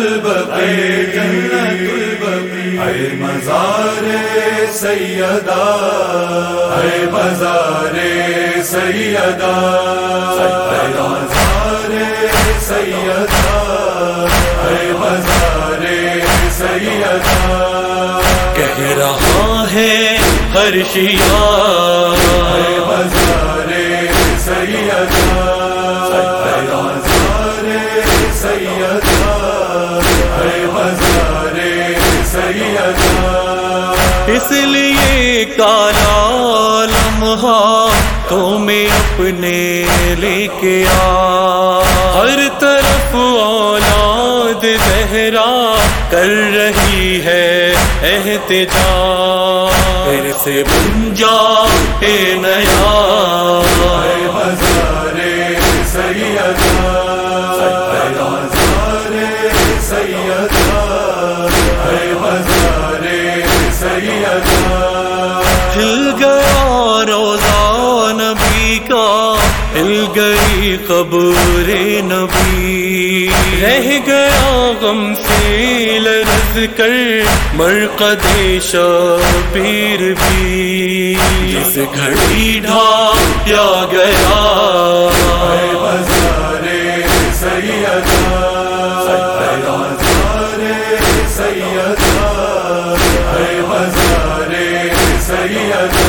البقیع اے مزار سیدہ اے مزار سیدہ اے مزار سیدہ اے مزار سیدہ کہہ رہا ہے ہر شیعہ اے مزار سیدہ اے مزار سیدہ اے مزار سیدہ اس لیے کالا لمحہ تو میں اپنے لے کے آ ہر طرف اولاد زہرا کر رہی ہے احتجاج پھر سے بن جا اے نیا اے مزار سیدہ اے مزار سیدہ اے مزار سیدہ ہل گیا روزہ نبی کا ہل گئی قبر نبی رہ گیا غم سے لرز کر مرقد شبیر بھی جس گھڑی ڈھایا گیا اے مزار سیدہ اے مزار سیدہ اے مزار سیدہ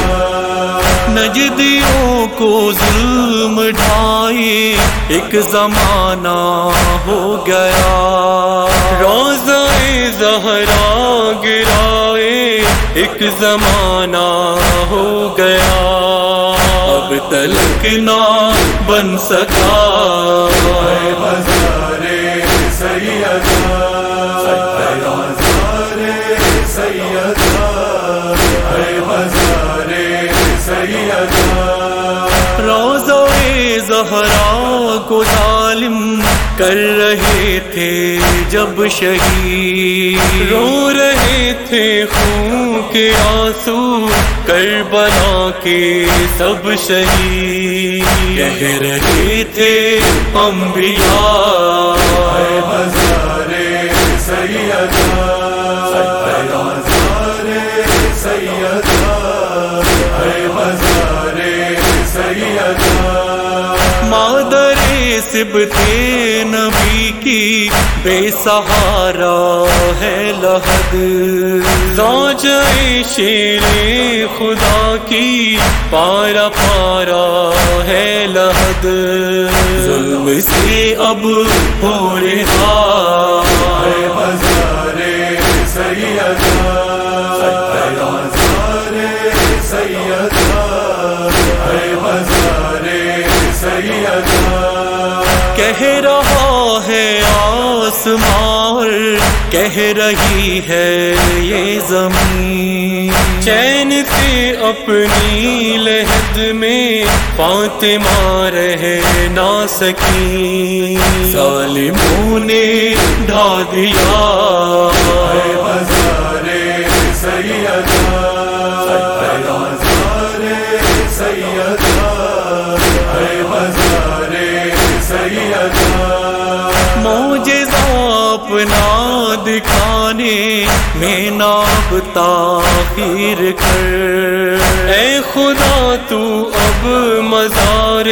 نجدیوں کو ظلم ڈھائے ایک زمانہ ہو گیا روضہ زہرا گرائے ایک زمانہ ہو گیا اب تلک نہ بن سکا اے مزار سیدہ اے مزار سیدہ اے مزار سیدہ روضہ زہرا کو ظالم کر رہے تھے جب شہید رو رہے تھے خون کے آنسو کربلا کے سب شہید کہہ رہے تھے انبیاء اے مزار سیدہ اے مزار سیدہ اے مزار سیدہ مادر سبط نبی کی بے سہارا ہے لحد زوجہ شیر خدا کی پارا پارا ہے لحد ظلم سے اب ہو رہا اے مزار سیدہ اے مزار سیدہ اے مزار سیدہ کہہ رہا ہے آسمان کہہ رہی ہے یہ زمین چین سے اپنی لحد میں فاطمہ رہ نہ سکی ظالموں نے ڈھا دیا اے مزار سیدہ اے مزار سیدہ اے مزار سیدہ معجزہ اپنا دکھانے میں ناب تاخیر کر اے خدا تو اب مزار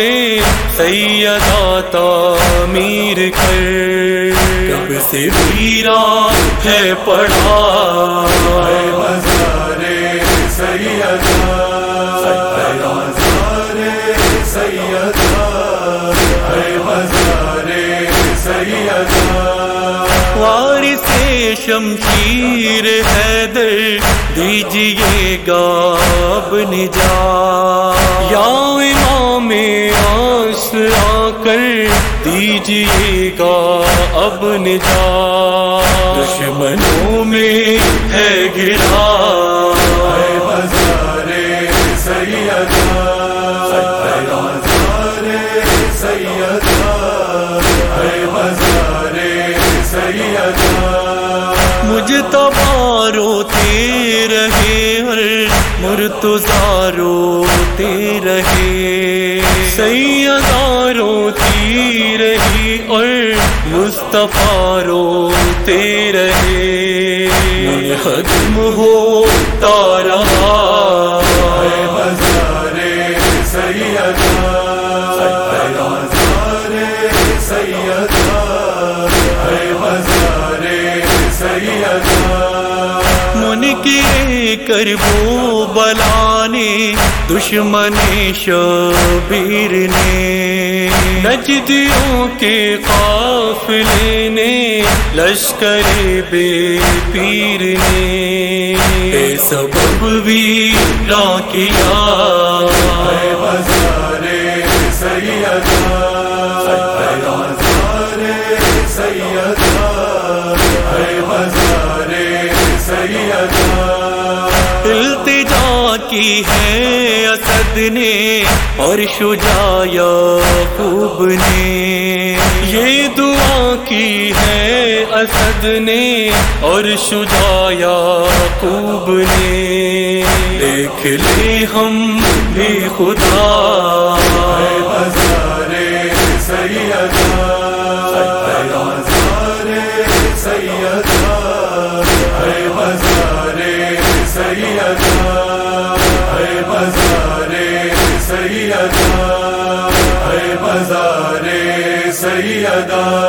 سیدہ تعمیر کر کب سے ویران ہے پڑا اے مزار سیدہ اے مزار سیدہ اے مزار سیدہ وارث شمشیر حیدر دیجیے گا اب نجات یا امام عصر آ کر دیجیے گا اب نجات دشمنوں میں ہے گرا اے مزار سیدہ اے مزار سیدہ اے مزار سیدہ مجتبی روتے رہے اور مرتضیٰ روتے رہے سیدہ روتی رہی اور مصطفیٰ روتے رہے ختم ہوتا رہا مزارِ سیدہ مزارِ سیدہ مزارِ سیدہ منکر کربلا نے دشمن شبیر نے نجدیوں کے قافلے نے لشکر بے پیر نے اے سبب ویراں کیا مزارِ سیدہ مزارِ سیدہ مزارِ سیدہ التجا کی ہے اسد نے اور شجاع یعقوب نے یہ دعا کی ہے اسد نے اور شجاع یعقوب نے دیکھ لے ہم بھی خدا مزارِ سیدہ مزارِ سیدہ مزارِ سیدہ مزارِ سیدہ مزارِ سیدہ